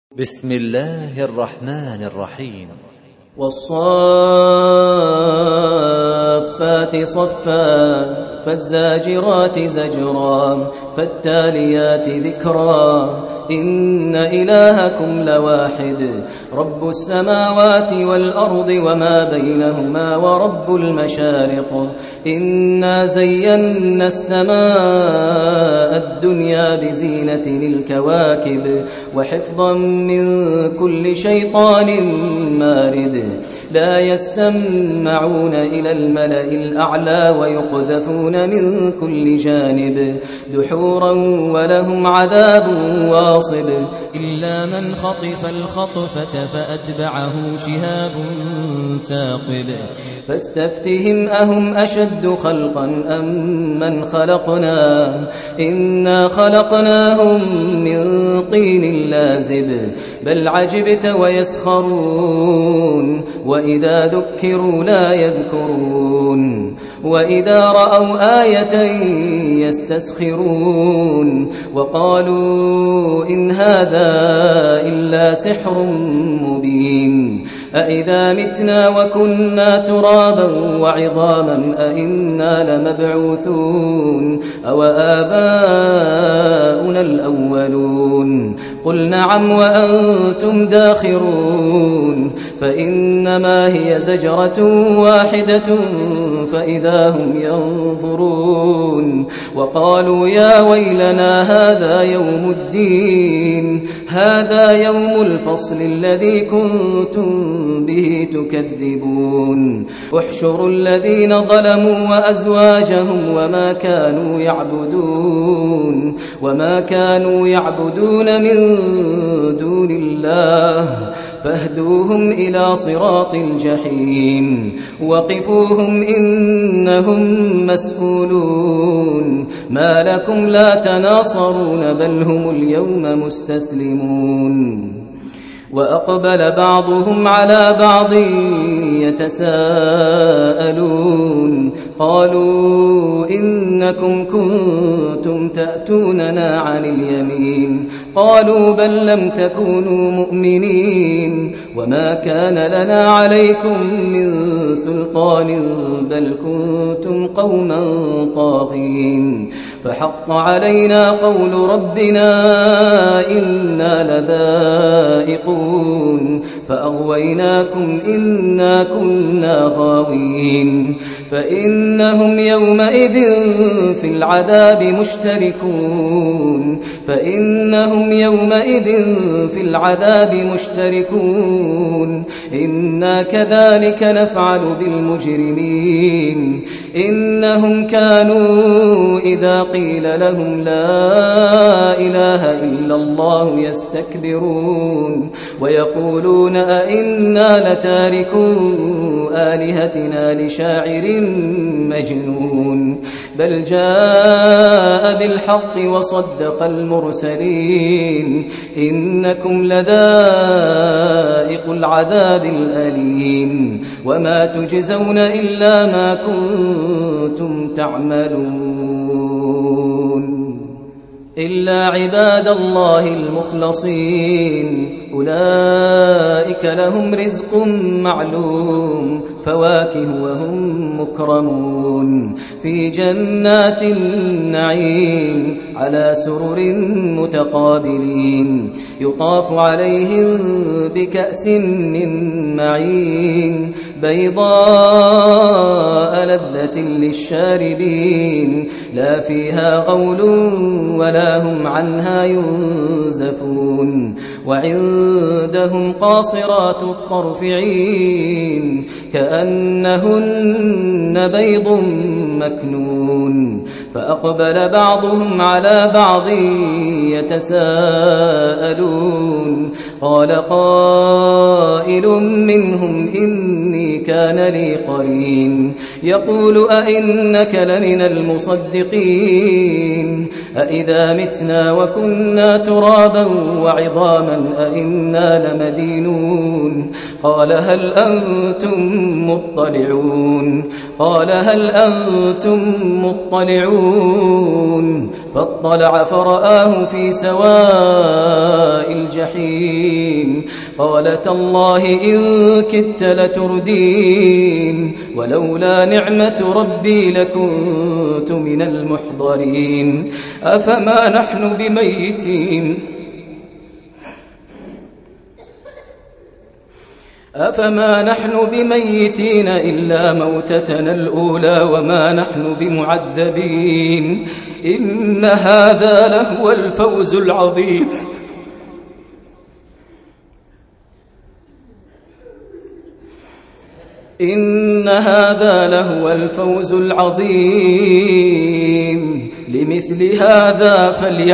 بسم الله الرحمن الرحيم. والصافات صفا فالزاجرات زجرا فالتاليات ذكرا إن إلهكم لواحد رب السماوات والأرض وما بينهما ورب المشارق إنا زينا السماء الدنيا بزينة الكواكب وحفظا من كل شيطان مارد لا يسمعون إلى الملأ الأعلى ويقذفون من كل جانب دحورا ولهم عذاب واصب إلا من خطف الخطفة فأتبعه شهاب ثاقب فاستفتهم أهم أشد خلقا أم من خلقنا إنا خلقناهم من طين لازب بل عجبت ويسخرون وإذا ذكروا لا يذكرون وإذا رأوا آية يستسخرون وقالوا إن هذا إلا سحر مبين أإذا متنا وكنا ترابا وعظاما أإنا لمبعوثون أو آباؤنا الأولون قل نعم وأنتم داخرون فإنما هي زجرة واحدة فإذا هم ينظرون وقالوا يا ويلنا هذا يوم الدين هذا يوم الفصل الذي كنتم به تكذبون احشروا الذين ظلموا وأزواجهم وما كانوا يعبدون من دون الله فاهدوهم إلى صراط الجحيم وقفوهم إنهم مسؤولون ما لكم لا تناصرون بل هم اليوم مستسلمون وأقبل بعضهم على بعض يتساءلون قالوا إنكم كنتم تأتوننا عن اليمين قالوا بل لم تكونوا مؤمنين وما كان لنا عليكم من سلطان بل كنتم قوما طاغين فحق علينا قول ربنا إنا لذائقون فأغويناكم إنا كنا غاوين فإنهم يومئذ في العذاب مشتركون إنا كذلك نفعل بالمجرمين إنهم كانوا إذا قيل لهم لا إله إلا الله يستكبرون ويقولون أئنا لتاركو آلهتنا لشاعر مجنون بل جاء بالحق وصدق المرسلين إنكم لذائق العذاب الأليم وما تجزون إلا ما كنتم تعملون إلا عباد الله المخلصين أولئك لهم رزق معلوم فواكه وهم مكرمون في جنات النعيم على سرر متقابلين يطاف عليهم بكأس من معين بيضاء لذة للشاربين لا فيها غول ولا هم عنها ينزفون وعندهم قاصرات الطرف عين كأنهن بيض مكنون فأقبل بعضهم على بعض يتساءلون قال قائل منهم إني كان لي قرين يقول أئنك لمن المصدقين أئذا متنا وكنا ترابا وعظاما أئنا لمدينون قال هل أنتم مطلعون فاطلع فرآه في سواء الجحيم الجحيم قال تالله إن كدت لتردين ولولا نعمة ربي لكنت من المحضرين أفما نحن بميتين إلا موتتنا الأولى وما نحن بمعذبين إن هذا لهو الفوز العظيم لمثل هذا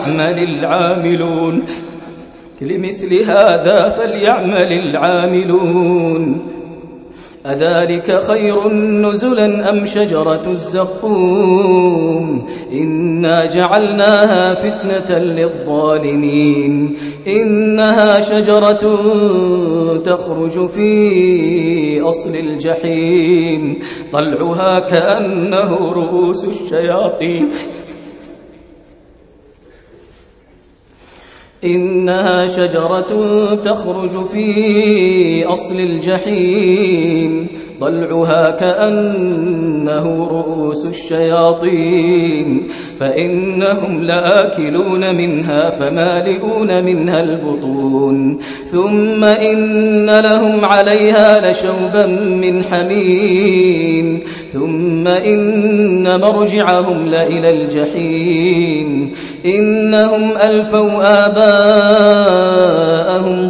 فليعمل العاملون أذلك خير نزلا أم شجرة الزقوم إنا جعلناها فتنة للظالمين إنها شجرة تخرج في أصل الجحيم طلعها كأنه رؤوس الشياطين إنها شجرة تخرج في أصل الجحيم ضلعها كأنه رؤوس الشياطين فإنهم لآكلون منها فمالئون منها البطون ثم إن لهم عليها لشوبا من حميم ثم إن مرجعهم لإلى الجحيم إنهم ألفوا آباءهم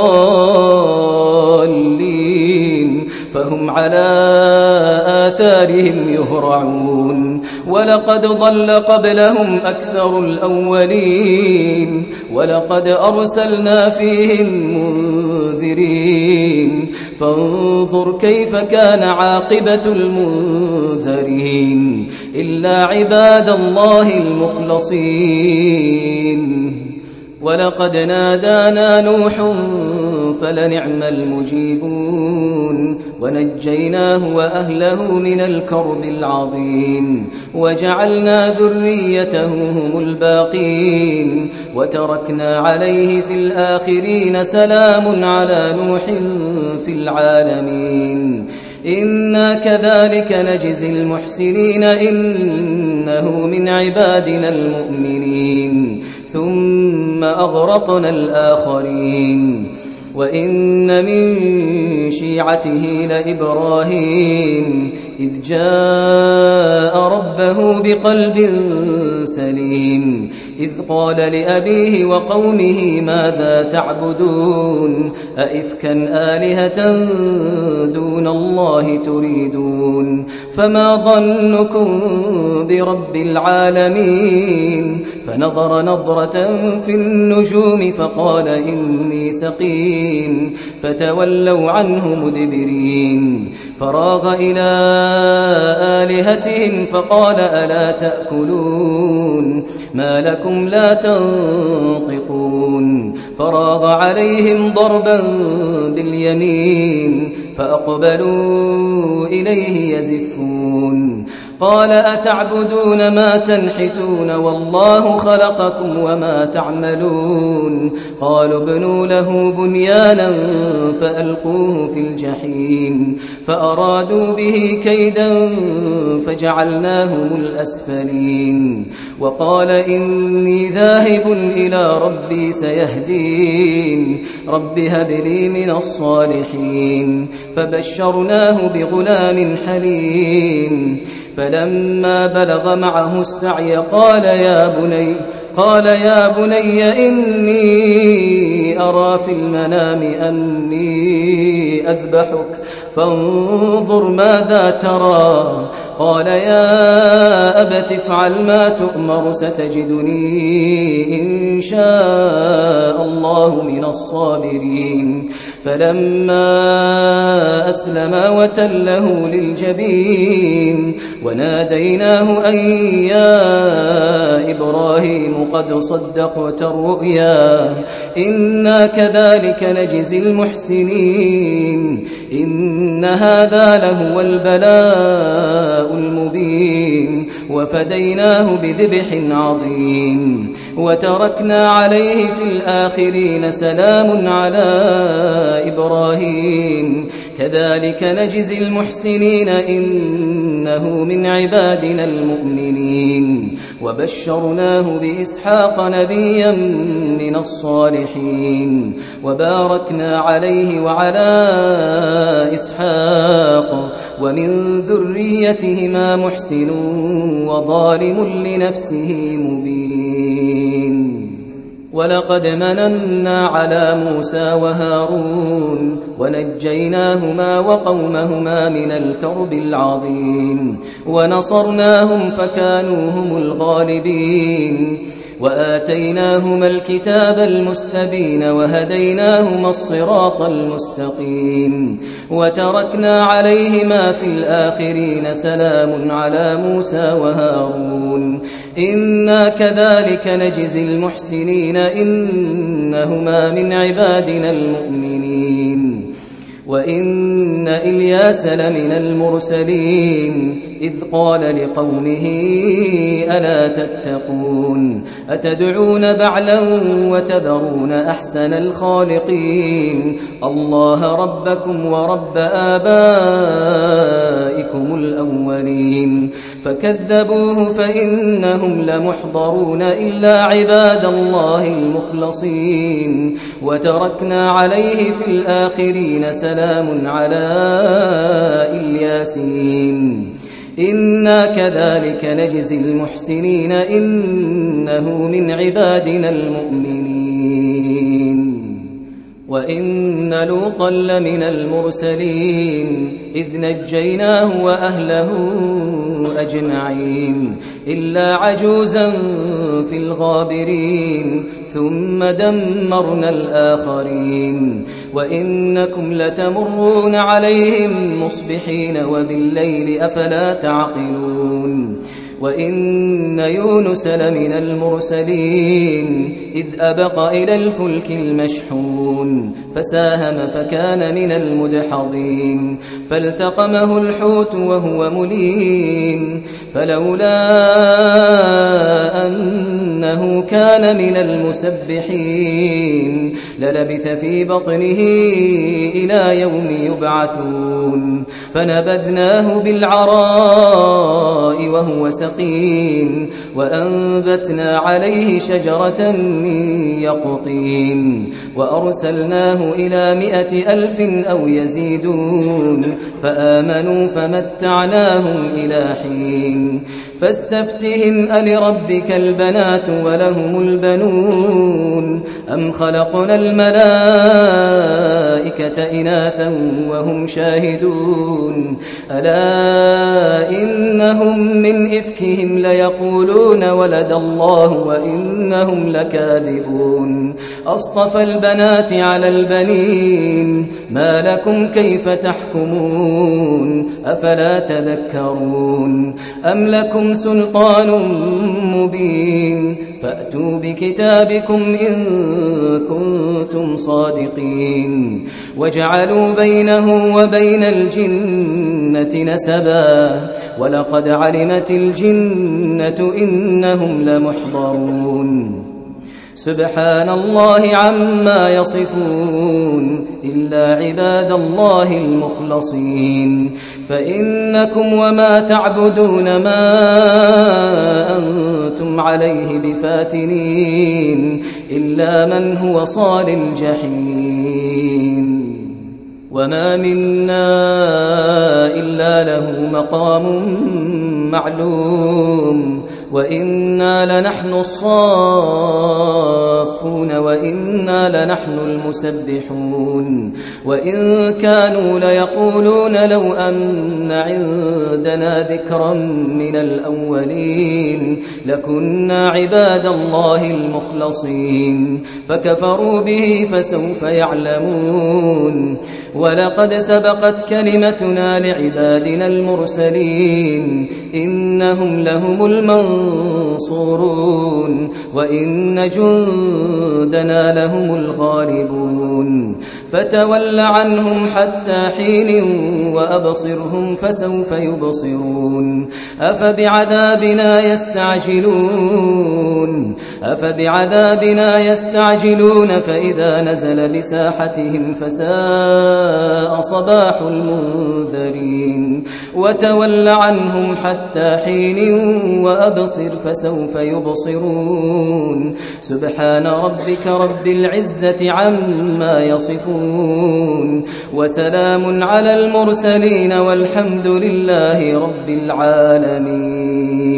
ضالين فهم على آثارهم يهرعون ولقد ضل قبلهم أكثر الأولين ولقد أرسلنا فيهم منذرين فانظر كيف كان عاقبة المنذرين إلا عباد الله المخلصين ولقد نادانا نوح فلنعم المجيبون ونجيناه وأهله من الكرب العظيم وجعلنا ذريته هم الباقين وتركنا عليه في الآخرين سلام على نوح في العالمين إنا كذلك نجزي المحسنين إنه من عبادنا المؤمنين ثم أغرقنا الآخرين وإن من شيعته لإبراهيم إذ جاء ربه بقلب سليم إذ قال لأبيه وقومه ماذا تعبدون أئفكا آلهة دون الله تريدون فما ظنكم برب العالمين فنظر نظرة في النجوم فقال إني سقيم فتولوا عنه مدبرين فراغ إلى آلهتهم فقال ألا تأكلون ما لكم لا تنطقون فراغ عليهم ضربا باليمين فأقبلوا إليه يزفون قال أتعبدون ما تنحتون والله خلقكم وما تعملون قالوا ابنوا له بنيانا فألقوه في الجحيم فأرادوا به كيدا فجعلناهم الأسفلين وقال إني ذاهب إلى ربي سيهدين رب هب لي من الصالحين فبشرناه بغلام حليم فلما بلغ معه السعي قال يا بني إني أرى في المنام أني أذبحك فانظر ماذا ترى قال يا أبت افعل ما تؤمر ستجدني إن شاء الله من الصابرين فلما أسلما وتله للجبين وناديناه أن يا إبراهيم قد صدقت الرؤيا إن إنا كذلك نجزي المحسنين إن هذا لهو البلاء المبين وفديناه بذبح عظيم وتركنا عليه في الآخرين سلام على إبراهيم كذلك نجزي المحسنين إنه من عبادنا المؤمنين وبشرناه بإسحاق نبيا من الصالحين وباركنا عليه وعلى إسحاق ومن ذريتهما محسن وظالم لنفسه مبين ولقد مننا على موسى وهارون ونجيناهما وقومهما من الكرب العظيم ونصرناهم فكانوا هم الغالبين وآتيناهما الكتاب المستبين وهديناهما الصراط المستقيم وتركنا عليهما في الآخرين سلام على موسى وهارون إنا كذلك نجزي المحسنين إنهما من عبادنا المؤمنين وإن إلياس لمن المرسلين إذ قال لقومه ألا تتقون أتدعون بعلا وتذرون أحسن الخالقين الله ربكم ورب آبائكم الأولين فكذبوه فإنهم لمحضرون إلا عباد الله المخلصين وتركنا عليه في الآخرين سلام على الياسين إنا كذلك نجزي المحسنين إنه من عبادنا المؤمنين وإن لوطا لمن المرسلين إذ نجيناه وأهله أجمعين إلا عجوزا في الغابرين ثم دمرنا الآخرين وإنكم لتمرون عليهم مصبحين وبالليل أفلا تعقلون وإن يونس لمن المرسلين إذ أبق إلى الفلك المشحون فساهم فكان من المدحضين فالتقمه الحوت وهو مليم فلولا أنه كان من المسبحين للبث في بطنه إلى يوم يبعثون فنبذناه بالعراء وهو سقيم وأنبتنا عليه شجرة من يقطين وأرسلناه إلى 100,000 أو يزيدون فآمنوا فمتعناهم إلى حين فاستفتهم ألربك البنات ولهم البنون أم خلقنا الملائكة إناثا وهم شاهدون ألا إنهم من إفكهم ليقولون ولد الله وإنهم لكاذبون أصطفى البنات على البنين ما لكم كيف تحكمون أفلا تذكرون أم لكم سلطان مبين فأتوا بكتابكم إن كنتم صادقين وجعلوا بينه وبين الجنة نسبا ولقد علمت الجنة إنهم لمحضرون سبحان الله عما يصفون إلا عباد الله المخلصين فإنكم وما تعبدون ما أنتم عليه بفاتنين إلا من هو صال الجحيم وما منا إلا له مقام معلوم وإنا لنحن الصافون وإنا لنحن المسبحون وإن كانوا ليقولون لو أن عندنا ذكرا من الأولين لكنا عباد الله المخلصين فكفروا به فسوف يعلمون ولقد سبقت كلمتنا لعبادنا المرسلين إنهم لهم المنصورون المنصورون وإن جندنا لهم الغالبون فتول عنهم حتى حين وأبصرهم فسوف يبصرون أفبعذابنا يستعجلون فإذا نزل بساحتهم فساء صباح المنذرين وتول عنهم حتى حين وأبصر فسوف يبصرون سبحان ربك رب العزة عما يصفون وسلام على المرسلين والحمد لله رب العالمين.